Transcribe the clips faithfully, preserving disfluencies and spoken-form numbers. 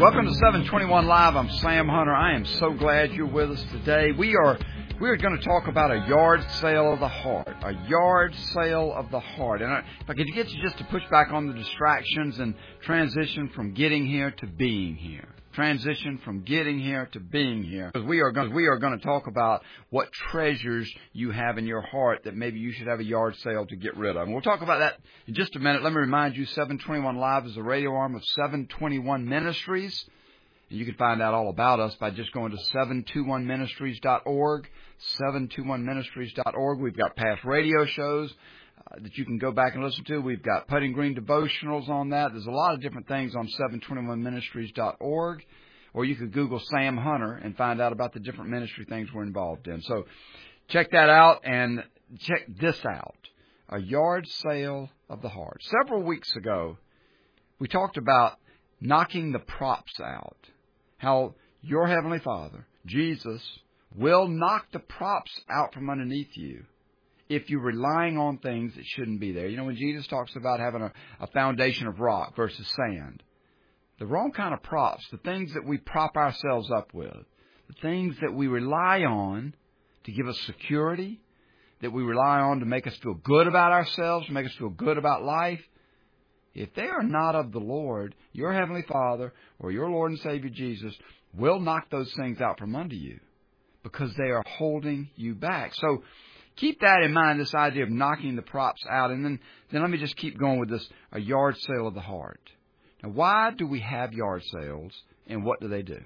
Welcome to seven twenty-one Live. I'm Sam Hunter. I am so glad you're with us today. We are we are going to talk about a yard sale of the heart. A yard sale of the heart. And I, if I could get you just to push back on the distractions and transition from getting here to being here. Transition from getting here to being here. Because we are going, we are going to talk about what treasures you have in your heart that maybe you should have a yard sale to get rid of. And we'll talk about that in just a minute. Let me remind you, seven twenty-one Live is a radio arm of seven twenty-one Ministries. And you can find out all about us by just going to seven twenty-one ministries dot org, seven twenty-one ministries dot org. We've got past radio shows Uh, that you can go back and listen to. We've got Putting Green devotionals on that. There's a lot of different things on seven twenty-one ministries dot org, or you could Google Sam Hunter and find out about the different ministry things we're involved in. So check that out and check this out, a yard sale of the heart. Several weeks ago, we talked about knocking the props out, how your Heavenly Father, Jesus, will knock the props out from underneath you if you're relying on things that shouldn't be there. You know, when Jesus talks about having a, a foundation of rock versus sand, the wrong kind of props, the things that we prop ourselves up with, the things that we rely on to give us security, that we rely on to make us feel good about ourselves, to make us feel good about life, if they are not of the Lord, your Heavenly Father or your Lord and Savior Jesus will knock those things out from under you because they are holding you back. So keep that in mind, this idea of knocking the props out. And then, then let me just keep going with this, a yard sale of the heart. Now, why do we have yard sales, and what do they do?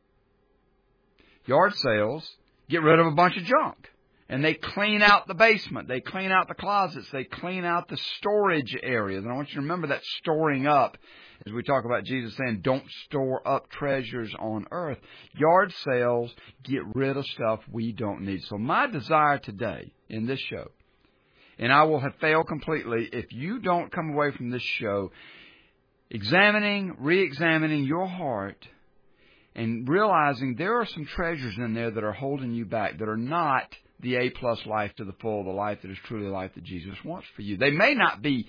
Yard sales get rid of a bunch of junk, and they clean out the basement. They clean out the closets. They clean out the storage areas. And I want you to remember that storing up, as we talk about Jesus saying, don't store up treasures on earth. Yard sales get rid of stuff we don't need. So my desire today in this show, and I will have failed completely if you don't come away from this show examining, re-examining your heart and realizing there are some treasures in there that are holding you back, that are not the A-plus life to the full, the life that is truly life that Jesus wants for you. They may not be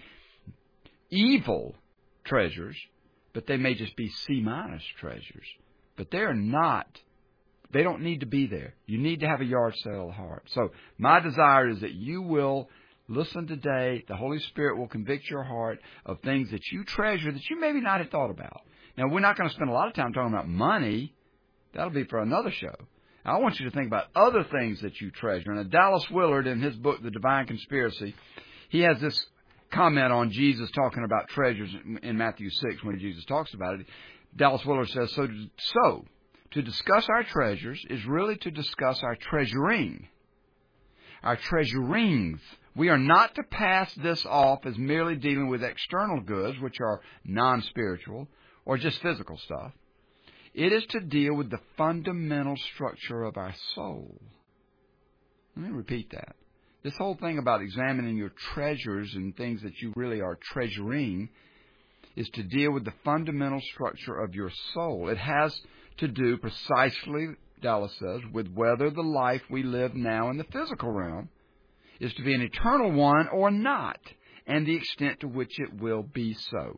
evil treasures, but they may just be C-minus treasures. But they're not, they don't need to be there. You need to have a yard sale of the heart. So my desire is that you will listen today. The Holy Spirit will convict your heart of things that you treasure that you maybe not have thought about. Now, we're not going to spend a lot of time talking about money. That'll be for another show. I want you to think about other things that you treasure. And Dallas Willard, in his book, The Divine Conspiracy, he has this comment on Jesus talking about treasures in Matthew six when Jesus talks about it. Dallas Willard says, so, so to discuss our treasures is really to discuss our treasuring. Our treasurings. We are not to pass this off as merely dealing with external goods, which are non-spiritual, or just physical stuff. It is to deal with the fundamental structure of our soul. Let me repeat that. This whole thing about examining your treasures and things that you really are treasuring is to deal with the fundamental structure of your soul. It has to do precisely, Dallas says, with whether the life we live now in the physical realm is to be an eternal one or not, and the extent to which it will be so.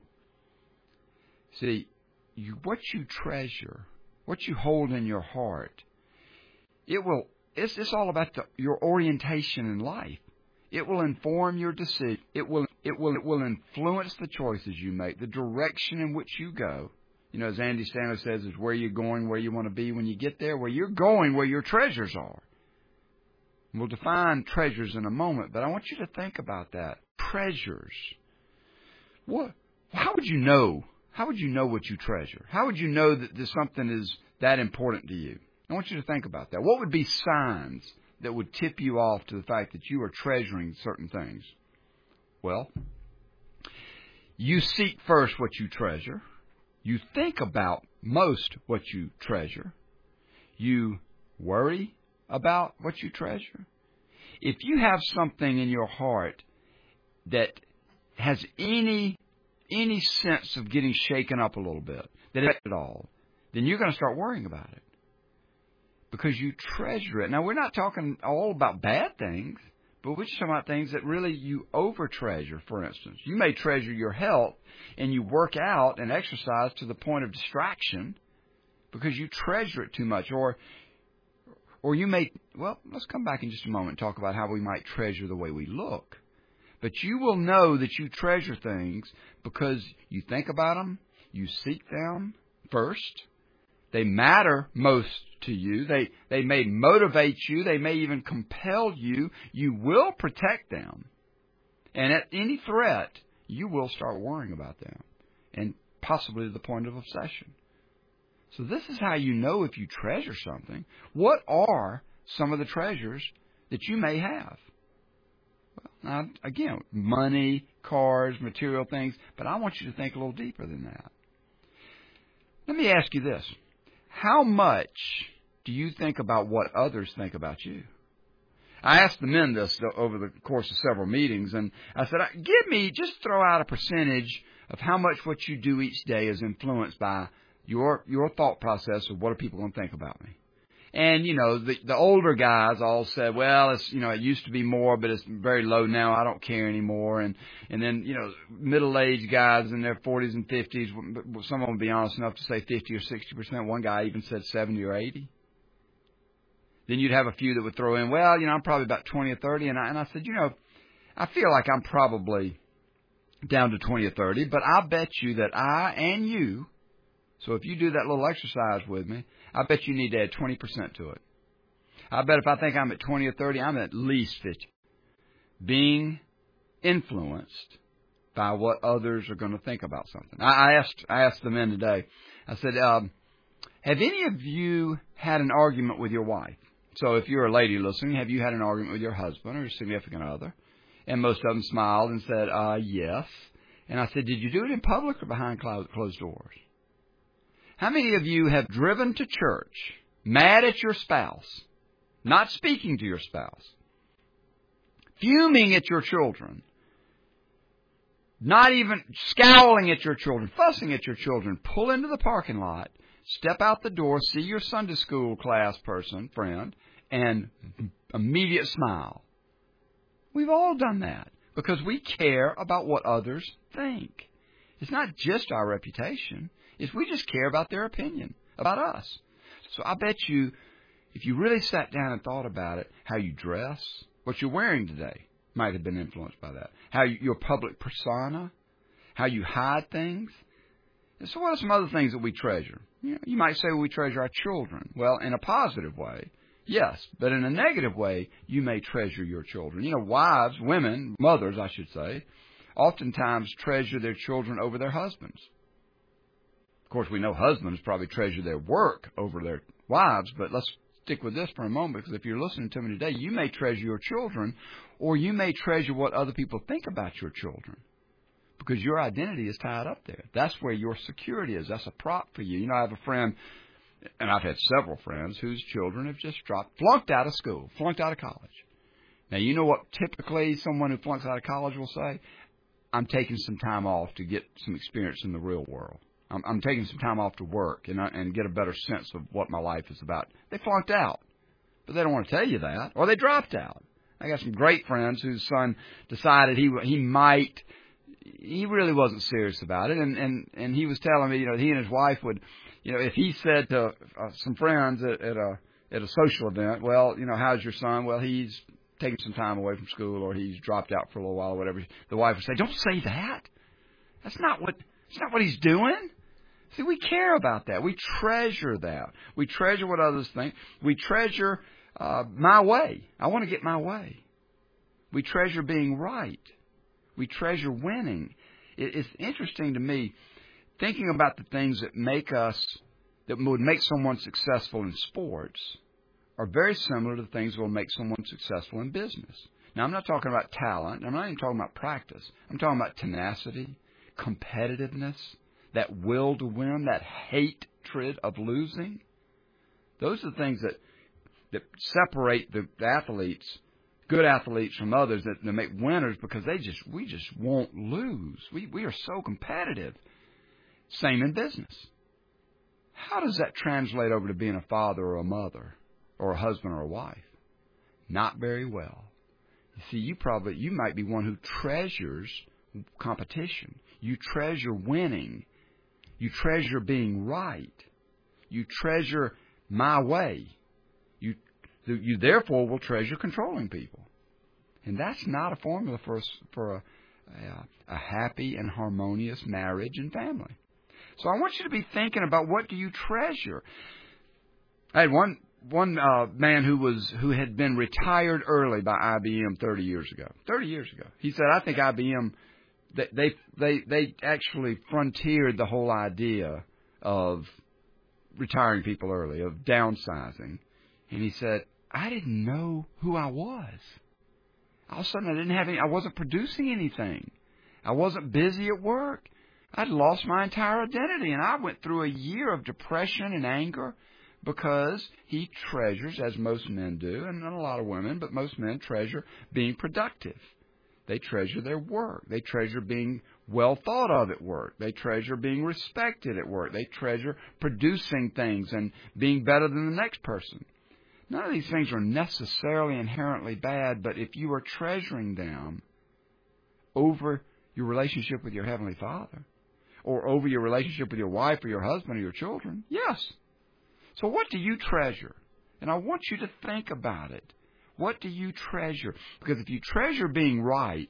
See, You, what you treasure, what you hold in your heart, it will. It's, it's all about the, your orientation in life. It will inform your decision. It will. It will. It will influence the choices you make, the direction in which you go. You know, as Andy Stanley says, is where you're going, where you want to be when you get there. Where you're going, where your treasures are. We'll define treasures in a moment, but I want you to think about that. Treasures. What? How would you know? How would you know what you treasure? How would you know that there's something is that important to you? I want you to think about that. What would be signs that would tip you off to the fact that you are treasuring certain things? Well, you seek first what you treasure. You think about most what you treasure. You worry about what you treasure. If you have something in your heart that has any any sense of getting shaken up a little bit, that it at all, then you're going to start worrying about it because you treasure it. Now, we're not talking all about bad things, But we're just talking about things that really you over-treasure, for instance. You may treasure your health and you work out and exercise to the point of distraction because you treasure it too much. Or or you may, well, let's come back in just a moment and talk about how we might treasure the way we look. But you will know that you treasure things because you think about them, you seek them first. They matter most to you. They they may motivate you. They may even compel you. You will protect them. And at any threat, you will start worrying about them. And possibly to the point of obsession. So this is how you know if you treasure something. What are some of the treasures that you may have? Well, now, again, money, cars, material things. But I want you to think a little deeper than that. Let me ask you this. How much do you think about what others think about you? I asked the men this over the course of several meetings, and I said, give me, just throw out a percentage of how much what you do each day is influenced by your your thought process of what are people going to think about me. And, you know, the, the older guys all said, well, it's, you know, it used to be more, but it's very low now. I don't care anymore. And, and then, you know, middle-aged guys in their forties and fifties, some of them would be honest enough to say fifty or sixty percent. One guy even said seventy or eighty. Then you'd have a few that would throw in, well, you know, I'm probably about twenty or thirty. And I, and I said, you know, I feel like I'm probably down to twenty or thirty, but I bet you that I and you, so if you do that little exercise with me, I bet you need to add twenty percent to it. I bet if I think I'm at twenty or thirty, I'm at least fifty. Being influenced by what others are going to think about something. I asked I asked the men today, I said, um, have any of you had an argument with your wife? So if you're a lady listening, have you had an argument with your husband or your significant other? And most of them smiled and said, uh, yes. And I said, did you do it in public or behind closed doors? How many of you have driven to church mad at your spouse, not speaking to your spouse, fuming at your children, not even scowling at your children, fussing at your children, pull into the parking lot, step out the door, see your Sunday school class person, friend, and immediate smile? We've all done that because we care about what others think. It's not just our reputation. It's we just care about their opinion about us. So I bet you, if you really sat down and thought about it, how you dress, what you're wearing today might have been influenced by that. How you, your public persona, how you hide things. And so what are some other things that we treasure? You know, you might say we treasure our children. Well, in a positive way, yes. But in a negative way, you may treasure your children. You know, wives, women, mothers, I should say, oftentimes treasure their children over their husbands. Of course, we know husbands probably treasure their work over their wives, but let's stick with this for a moment, because if you're listening to me today, you may treasure your children, or you may treasure what other people think about your children, because your identity is tied up there. That's where your security is. That's a prop for you. You know, I have a friend, and I've had several friends whose children have just dropped, flunked out of school, flunked out of college. Now, you know what typically someone who flunks out of college will say? I'm taking some time off to get some experience in the real world. I'm, I'm taking some time off to work and, and get a better sense of what my life is about. They flunked out, but they don't want to tell you that, or they dropped out. I got some great friends whose son decided he he might, he really wasn't serious about it, and, and, and he was telling me, you know, he and his wife would, you know, if he said to uh, some friends at, at a at a social event, well, you know, how's your son? Well, he's taking some time away from school, or he's dropped out for a little while, or whatever. The wife would say, don't say that. That's not what, that's not what he's doing. See, we care about that. We treasure that. We treasure what others think. We treasure uh, my way. I want to get my way. We treasure being right. We treasure winning. It, it's interesting to me, thinking about the things that make us, that would make someone successful in sports, are very similar to the things that will make someone successful in business. Now, I'm not talking about talent. I'm not even talking about practice. I'm talking about tenacity, competitiveness, that will to win, that hatred of losing. Those are the things that that separate the athletes, good athletes, from others, that, that make winners, because they just we just won't lose. We we are so competitive. Same in business. How does that translate over to being a father or a mother or a husband or a wife? Not very well. You see, you probably, you might be one who treasures competition. You treasure winning. You treasure being right. You treasure my way. You, you therefore will treasure controlling people. And that's not a formula for a, for a, a, a happy and harmonious marriage and family. So I want you to be thinking about, what do you treasure? I had one one uh, man who was who had been retired early by I B M thirty years ago. Thirty years ago, he said, "I think I B M they they they, they actually frontiered the whole idea of retiring people early, of downsizing." And he said, "I didn't know who I was. All of a sudden, I didn't have any. I wasn't producing anything. I wasn't busy at work. I'd lost my entire identity, and I went through a year of depression and anger." Because he treasures, as most men do, and not a lot of women, but most men treasure being productive. They treasure their work. They treasure being well thought of at work. They treasure being respected at work. They treasure producing things and being better than the next person. None of these things are necessarily inherently bad, but if you are treasuring them over your relationship with your Heavenly Father, or over your relationship with your wife or your husband or your children, yes. So what do you treasure? And I want you to think about it. What do you treasure? Because if you treasure being right,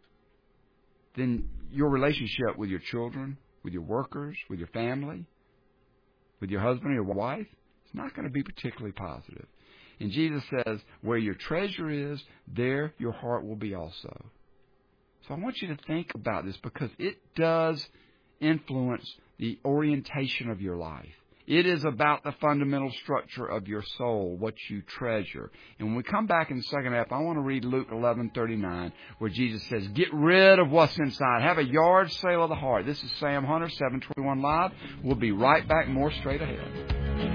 then your relationship with your children, with your workers, with your family, with your husband or your wife, it's not going to be particularly positive. And Jesus says, where your treasure is, there your heart will be also. So I want you to think about this, because it does influence the orientation of your life. It is about the fundamental structure of your soul, what you treasure. And when we come back in the second half, I want to read Luke eleven thirty-nine, where Jesus says, get rid of what's inside. Have a yard sale of the heart. This is Sam Hunter, seven twenty-one Live. We'll be right back, more straight ahead.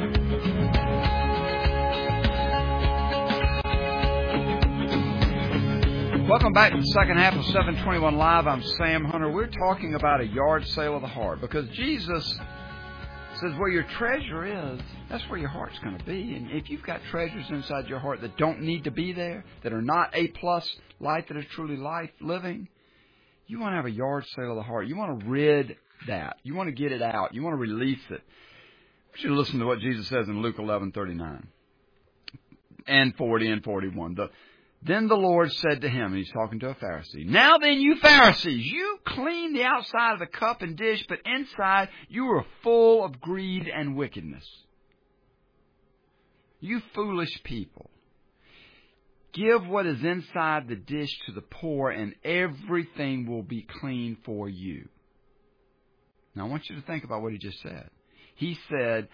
Welcome back to the second half of seven twenty-one Live. I'm Sam Hunter. We're talking about a yard sale of the heart, because Jesus says where your treasure is, that's where your heart's going to be. And if you've got treasures inside your heart that don't need to be there, that are not A-plus life that is truly life living, you want to have a yard sale of the heart. You want to rid that. You want to get it out. You want to release it. I want you to listen to what Jesus says in Luke eleven thirty-nine and forty and forty-one. The Then the Lord said to him, and he's talking to a Pharisee, now then, you Pharisees, you clean the outside of the cup and dish, but inside you are full of greed and wickedness. You foolish people, give what is inside the dish to the poor, and everything will be clean for you. Now, I want you to think about what he just said. He said,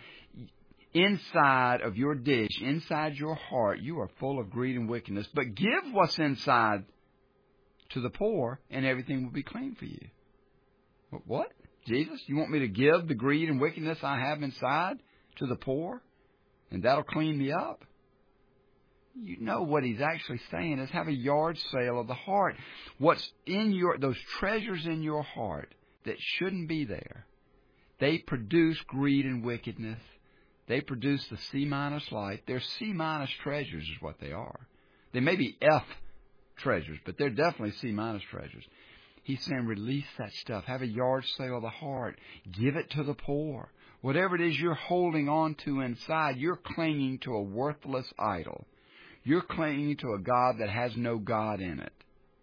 inside of your dish, inside your heart, you are full of greed and wickedness. But give what's inside to the poor, and everything will be clean for you. What? Jesus, you want me to give the greed and wickedness I have inside to the poor, and that'll clean me up? You know what he's actually saying is, have a yard sale of the heart. What's in your, those treasures in your heart that shouldn't be there, they produce greed and wickedness. They produce the C-minus life. They're C-minus treasures is what they are. They may be F treasures, but they're definitely C-minus treasures. He's saying, release that stuff. Have a yard sale of the heart. Give it to the poor. Whatever it is you're holding on to inside, you're clinging to a worthless idol. You're clinging to a God that has no God in it.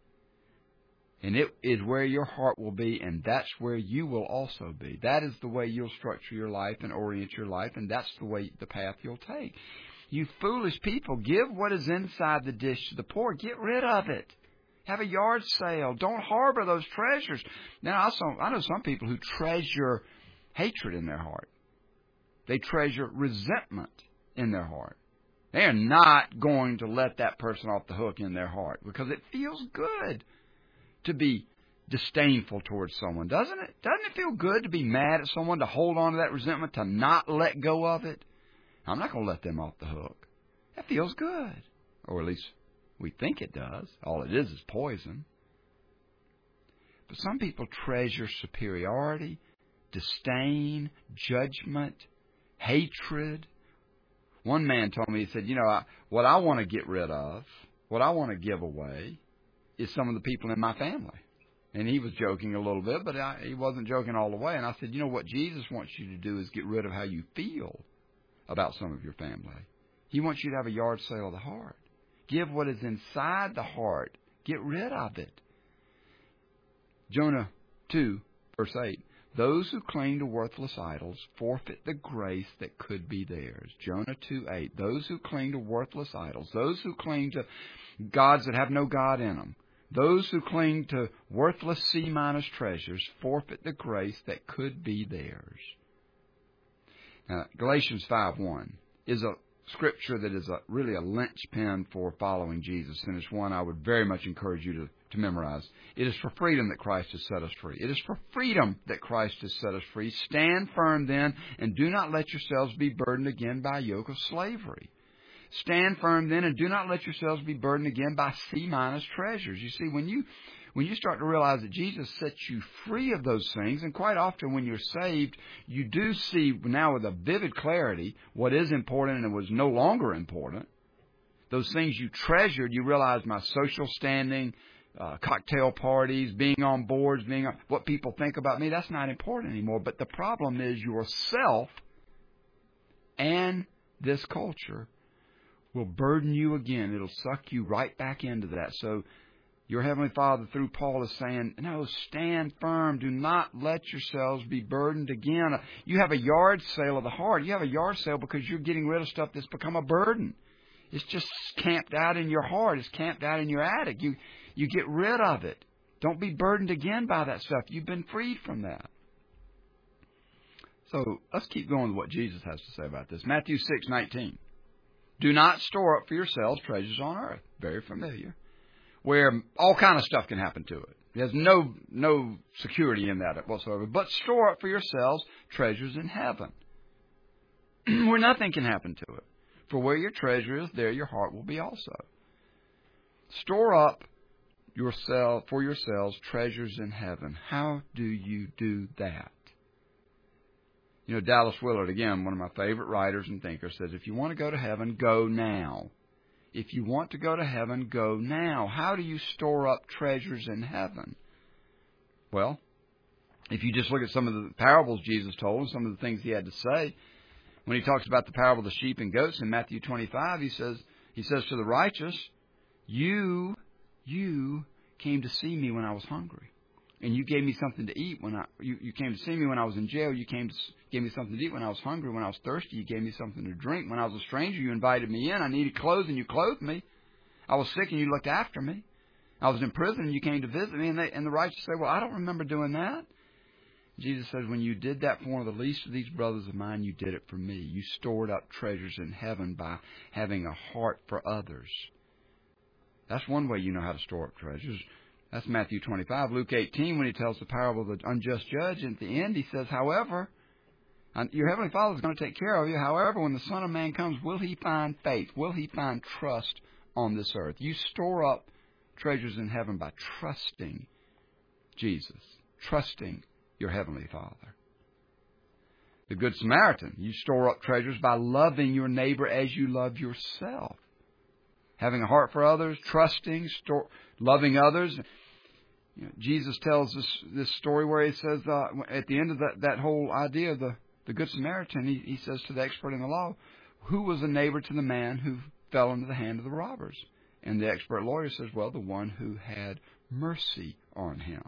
And it is where your heart will be, and that's where you will also be. That is the way you'll structure your life and orient your life, and that's the way, the path you'll take. You foolish people, give what is inside the dish to the poor. Get rid of it. Have a yard sale. Don't harbor those treasures. Now, also, I know some people who treasure hatred in their heart. They treasure resentment in their heart. They are not going to let that person off the hook in their heart, because it feels good to be disdainful towards someone, doesn't it? Doesn't it feel good to be mad at someone, to hold on to that resentment, to not let go of it? I'm not going to let them off the hook. That feels good. Or at least we think it does. All it is is poison. But some people treasure superiority, disdain, judgment, hatred. One man told me, he said, you know, I, what I want to get rid of what I want to give away is some of the people in my family. And he was joking a little bit, but I, he wasn't joking all the way. And I said, you know, what Jesus wants you to do is get rid of how you feel about some of your family. He wants you to have a yard sale of the heart. Give what is inside the heart. Get rid of it. Jonah two, verse eight. Those who cling to worthless idols forfeit the grace that could be theirs. Jonah two eight. Those who cling to worthless idols, those who cling to gods that have no God in them, those who cling to worthless C-minus treasures forfeit the grace that could be theirs. Now, Galatians five one is a scripture that is a, really a linchpin for following Jesus, and it's one I would very much encourage you to, to memorize. It is for freedom that Christ has set us free. It is for freedom that Christ has set us free. Stand firm then, and do not let yourselves be burdened again by a yoke of slavery. Stand firm then, and do not let yourselves be burdened again by C-minus treasures. You see, when you when you start to realize that Jesus sets you free of those things, and quite often when you're saved, you do see now with a vivid clarity what is important and was no longer important. Those things you treasured, you realize my social standing, uh, cocktail parties, being on boards, being on, what people think about me, that's not important anymore. But the problem is yourself and this culture will burden you again. It'll suck you right back into that. So your Heavenly Father, through Paul, is saying, no, stand firm. Do not let yourselves be burdened again. You have a yard sale of the heart. You have a yard sale because you're getting rid of stuff that's become a burden. It's just camped out in your heart. It's camped out in your attic. You, you get rid of it. Don't be burdened again by that stuff. You've been freed from that. So let's keep going with what Jesus has to say about this. Matthew six nineteen. Do not store up for yourselves treasures on earth. Very familiar. Where all kind of stuff can happen to it. There's no no security in that whatsoever. But store up for yourselves treasures in heaven, where nothing can happen to it. For where your treasure is, there your heart will be also. Store up yourself for yourselves treasures in heaven. How do you do that? You know, Dallas Willard, again, one of my favorite writers and thinkers, says, if you want to go to heaven, go now. If you want to go to heaven, go now. How do you store up treasures in heaven? Well, if you just look at some of the parables Jesus told and some of the things he had to say, when he talks about the parable of the sheep and goats in Matthew twenty-five, he says, he says to the righteous, you, you came to see me when I was hungry. And you gave me something to eat when I, you, you came to see me when I was in jail. You came to gave me something to eat when I was hungry. When I was thirsty, you gave me something to drink. When I was a stranger, you invited me in. I needed clothes and you clothed me. I was sick and you looked after me. I was in prison and you came to visit me. And, they, and the righteous say, well, I don't remember doing that. Jesus says, when you did that for one of the least of these brothers of mine, you did it for me. You stored up treasures in heaven by having a heart for others. That's one way you know how to store up treasures. That's Matthew twenty-five. Luke eighteen, when he tells the parable of the unjust judge, and at the end he says, however, your Heavenly Father is going to take care of you. However, when the Son of Man comes, will he find faith? Will he find trust on this earth? You store up treasures in heaven by trusting Jesus, trusting your Heavenly Father. The Good Samaritan, you store up treasures by loving your neighbor as you love yourself. Having a heart for others, trusting, store, loving others. You know, Jesus tells this this story where he says, uh, at the end of that, that whole idea of the, the Good Samaritan, he, he says to the expert in the law, who was a neighbor to the man who fell into the hand of the robbers? And the expert lawyer says, well, the one who had mercy on him.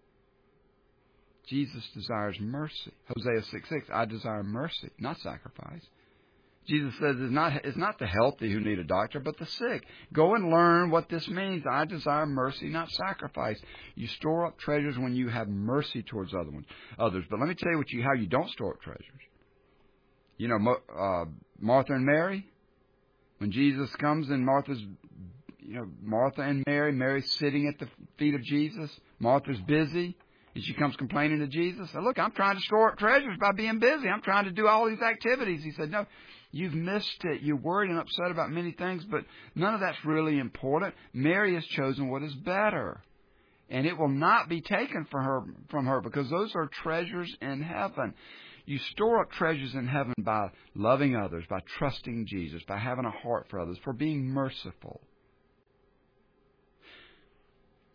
Jesus desires mercy. Hosea six six, I desire mercy, not sacrifice. Jesus says it's not, it's not the healthy who need a doctor, but the sick. Go and learn what this means. I desire mercy, not sacrifice. You store up treasures when you have mercy towards other ones, others. But let me tell you, what you how you don't store up treasures. You know, uh, Martha and Mary, when Jesus comes and Martha's, you know, Martha and Mary, Mary's sitting at the feet of Jesus. Martha's busy. And she comes complaining to Jesus. Said, look, I'm trying to store up treasures by being busy. I'm trying to do all these activities. He said, no, you've missed it. You're worried and upset about many things, but none of that's really important. Mary has chosen what is better. And it will not be taken from her, from her because those are treasures in heaven. You store up treasures in heaven by loving others, by trusting Jesus, by having a heart for others, for being merciful.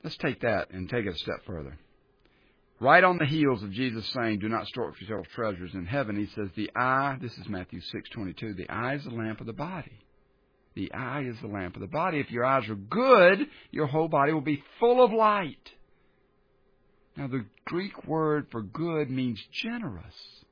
Let's take that and take it a step further. Right on the heels of Jesus saying, do not store up for yourselves treasures in heaven, he says, the eye, this is Matthew six twenty-two, the eye is the lamp of the body. The eye is the lamp of the body. If your eyes are good, your whole body will be full of light. Now, the Greek word for good means generous.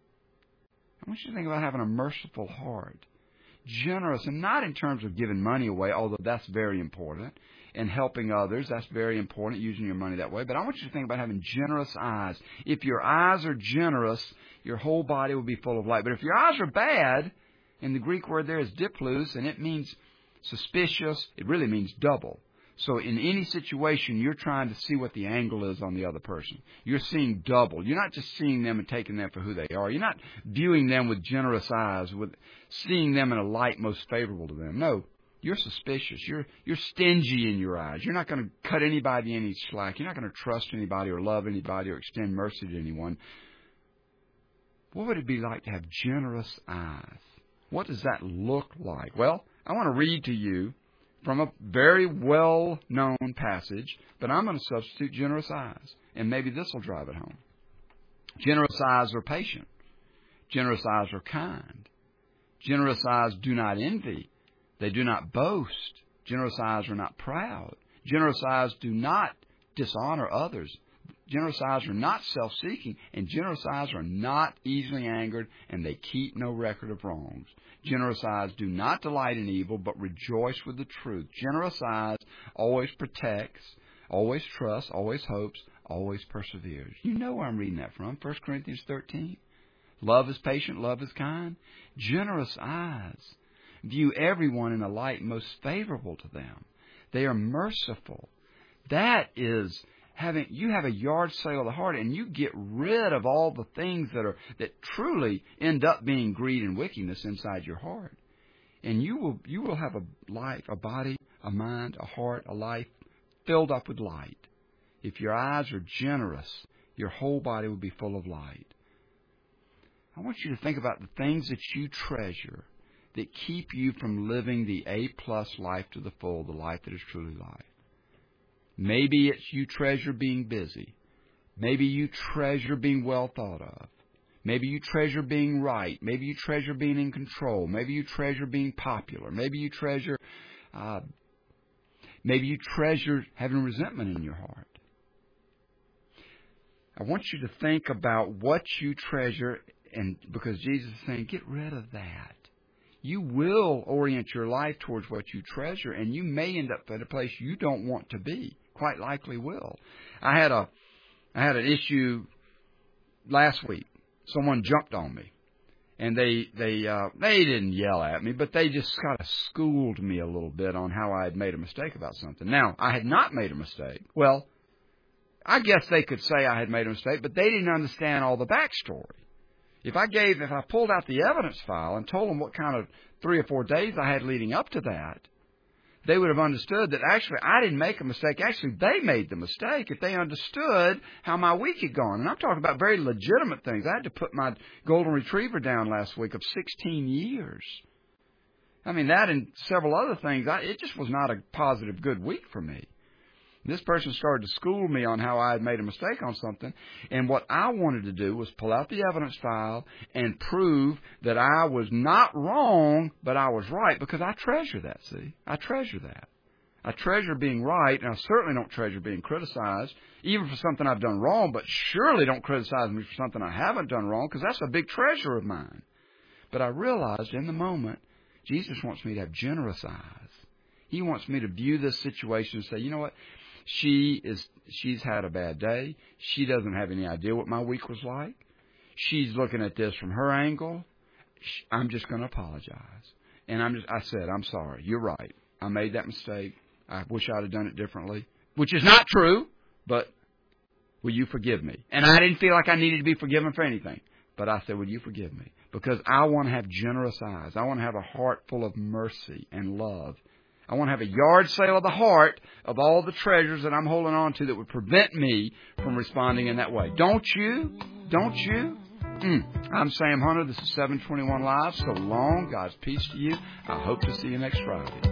I want you to think about having a merciful heart. Generous, and not in terms of giving money away, although that's very important, and helping others, that's very important, using your money that way. But I want you to think about having generous eyes. If your eyes are generous, your whole body will be full of light. But if your eyes are bad, and the Greek word there is diplous, and it means suspicious, it really means double. So in any situation, you're trying to see what the angle is on the other person. You're seeing double. You're not just seeing them and taking them for who they are. You're not viewing them with generous eyes, with seeing them in a light most favorable to them. No, you're suspicious. You're you're stingy in your eyes. You're not going to cut anybody any slack. You're not going to trust anybody or love anybody or extend mercy to anyone. What would it be like to have generous eyes? What does that look like? Well, I want to read to you from a very well-known passage, but I'm going to substitute generous eyes, and maybe this will drive it home. Generous eyes are patient. Generous eyes are kind. Generous eyes do not envy. They do not boast. Generous eyes are not proud. Generous eyes do not dishonor others. Generous eyes are not self-seeking, and generous eyes are not easily angered, and they keep no record of wrongs. Generous eyes do not delight in evil, but rejoice with the truth. Generous eyes always protects, always trusts, always hopes, always perseveres. You know where I'm reading that from, First Corinthians thirteen. Love is patient, love is kind. Generous eyes view everyone in a light most favorable to them. They are merciful. That is having, you have a yard sale of the heart, and you get rid of all the things that are that truly end up being greed and wickedness inside your heart. And you will you will have a life, a body, a mind, a heart, a life filled up with light. If your eyes are generous, your whole body will be full of light. I want you to think about the things that you treasure that keep you from living the A-plus life to the full, the life that is truly life. Maybe it's you treasure being busy. Maybe you treasure being well thought of. Maybe you treasure being right. Maybe you treasure being in control. Maybe you treasure being popular. Maybe you treasure, uh, maybe you treasure having resentment in your heart. I want you to think about what you treasure, and because Jesus is saying, get rid of that. You will orient your life towards what you treasure, and you may end up at a place you don't want to be. Quite likely will. I had a, I had an issue last week. Someone jumped on me, and they they uh, they didn't yell at me, but they just kind of schooled me a little bit on how I had made a mistake about something. Now, I had not made a mistake. Well, I guess they could say I had made a mistake, but they didn't understand all the backstory. If I gave, if I pulled out the evidence file and told them what kind of three or four days I had leading up to that, they would have understood that actually I didn't make a mistake. Actually, they made the mistake if they understood how my week had gone. And I'm talking about very legitimate things. I had to put my golden retriever down last week of sixteen years. I mean, that and several other things, I, it just was not a positive, good week for me. This person started to school me on how I had made a mistake on something, and what I wanted to do was pull out the evidence file and prove that I was not wrong, but I was right, because I treasure that, see? I treasure that. I treasure being right, and I certainly don't treasure being criticized, even for something I've done wrong, but surely don't criticize me for something I haven't done wrong, because that's a big treasure of mine. But I realized in the moment, Jesus wants me to have generous eyes. He wants me to view this situation and say, you know what? She is, she's had a bad day. She doesn't have any idea what my week was like. She's looking at this from her angle. I'm just going to apologize. And I'm just, I said, I'm sorry. You're right. I made that mistake. I wish I'd have done it differently, which is not true, but will you forgive me? And I didn't feel like I needed to be forgiven for anything. But I said, will you forgive me? Because I want to have generous eyes. I want to have a heart full of mercy and love. I want to have a yard sale of the heart of all the treasures that I'm holding on to that would prevent me from responding in that way. Don't you? Don't you? Mm. I'm Sam Hunter. This is seven twenty-one Live. So long. God's peace to you. I hope to see you next Friday.